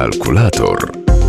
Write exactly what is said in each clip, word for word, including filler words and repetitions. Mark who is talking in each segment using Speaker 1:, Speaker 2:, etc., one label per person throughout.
Speaker 1: Kalkulator.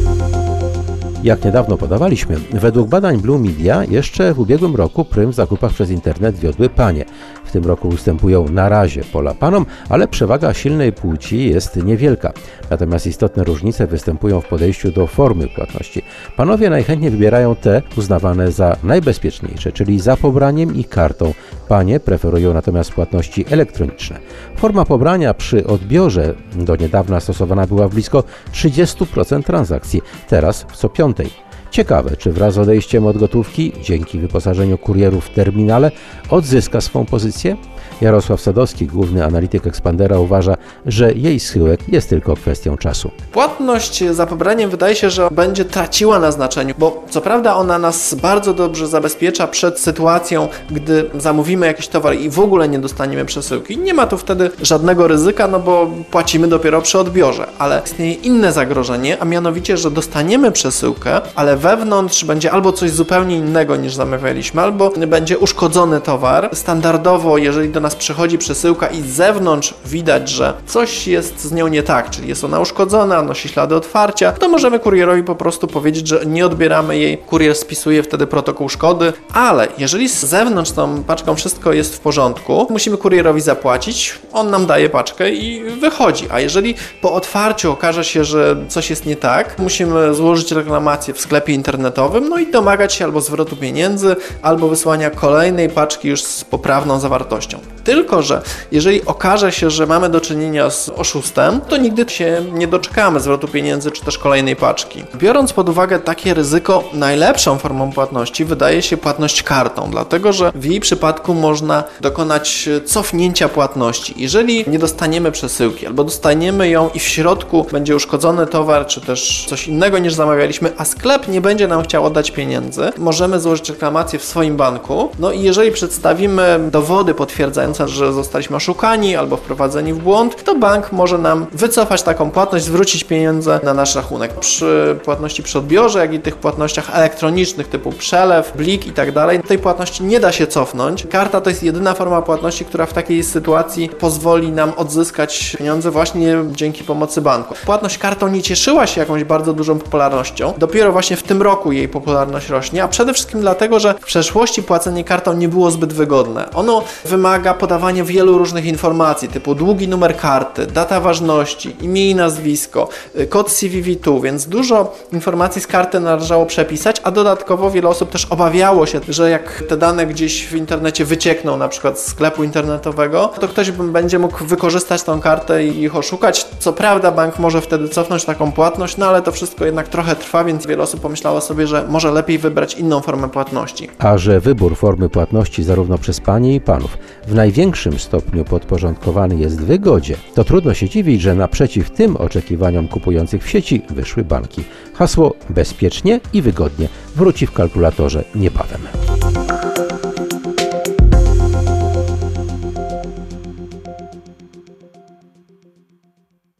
Speaker 2: Jak niedawno podawaliśmy, według badań Blue Media jeszcze w ubiegłym roku prym w zakupach przez internet wiodły panie. W tym roku ustępują na razie pola panom, ale przewaga silnej płci jest niewielka. Natomiast istotne różnice występują w podejściu do formy płatności. Panowie najchętniej wybierają te uznawane za najbezpieczniejsze, czyli za pobraniem i kartą. Panie preferują natomiast płatności elektroniczne. Forma pobrania przy odbiorze do niedawna stosowana była w blisko trzydziestu procent transakcji, teraz w co piątej. Ciekawe, czy wraz z odejściem od gotówki, dzięki wyposażeniu kurierów w terminale, odzyska swą pozycję? Jarosław Sadowski, główny analityk Expandera, uważa, że jej schyłek jest tylko kwestią czasu.
Speaker 3: Płatność za pobraniem wydaje się, że będzie traciła na znaczeniu, bo co prawda ona nas bardzo dobrze zabezpiecza przed sytuacją, gdy zamówimy jakiś towar i w ogóle nie dostaniemy przesyłki. Nie ma tu wtedy żadnego ryzyka, no bo płacimy dopiero przy odbiorze, ale istnieje inne zagrożenie, a mianowicie, że dostaniemy przesyłkę, ale wewnątrz będzie albo coś zupełnie innego niż zamawialiśmy, albo będzie uszkodzony towar. Standardowo, jeżeli do nas przychodzi przesyłka i z zewnątrz widać, że coś jest z nią nie tak, czyli jest ona uszkodzona, nosi ślady otwarcia, to możemy kurierowi po prostu powiedzieć, że nie odbieramy jej. Kurier spisuje wtedy protokół szkody, ale jeżeli z zewnątrz tą paczką wszystko jest w porządku, musimy kurierowi zapłacić, on nam daje paczkę i wychodzi, a jeżeli po otwarciu okaże się, że coś jest nie tak, musimy złożyć reklamację w sklepie internetowym, no i domagać się albo zwrotu pieniędzy, albo wysłania kolejnej paczki już z poprawną zawartością. Tylko że jeżeli okaże się, że mamy do czynienia z oszustem, to nigdy się nie doczekamy zwrotu pieniędzy czy też kolejnej paczki. Biorąc pod uwagę takie ryzyko, najlepszą formą płatności wydaje się płatność kartą, dlatego że w jej przypadku można dokonać cofnięcia płatności. Jeżeli nie dostaniemy przesyłki albo dostaniemy ją i w środku będzie uszkodzony towar czy też coś innego niż zamawialiśmy, a sklep nie będzie nam chciał oddać pieniędzy, możemy złożyć reklamację w swoim banku. No i jeżeli przedstawimy dowody potwierdzające, że zostaliśmy oszukani albo wprowadzeni w błąd, to bank może nam wycofać taką płatność, zwrócić pieniądze na nasz rachunek. Przy płatności przy odbiorze, jak i tych płatnościach elektronicznych typu przelew, blik i tak dalej, tej płatności nie da się cofnąć. Karta to jest jedyna forma płatności, która w takiej sytuacji pozwoli nam odzyskać pieniądze właśnie dzięki pomocy banku. Płatność kartą nie cieszyła się jakąś bardzo dużą popularnością. Dopiero właśnie w tym roku jej popularność rośnie, a przede wszystkim dlatego, że w przeszłości płacenie kartą nie było zbyt wygodne. Ono wymaga podawania wielu różnych informacji, typu długi numer karty, data ważności, imię i nazwisko, kod C V V dwa, więc dużo informacji z karty należało przepisać, a dodatkowo wiele osób też obawiało się, że jak te dane gdzieś w internecie wyciekną, na przykład z sklepu internetowego, to ktoś będzie mógł wykorzystać tą kartę i ich oszukać. Co prawda bank może wtedy cofnąć taką płatność, no ale to wszystko jednak trochę trwa, więc wiele osób pomyślało sobie, że może lepiej wybrać inną formę płatności.
Speaker 2: A że wybór formy płatności zarówno przez panie i panów w największym stopniu podporządkowany jest wygodzie, to trudno się dziwić, że naprzeciw tym oczekiwaniom kupujących w sieci wyszły banki. Hasło bezpiecznie i wygodnie wróci w kalkulatorze niebawem.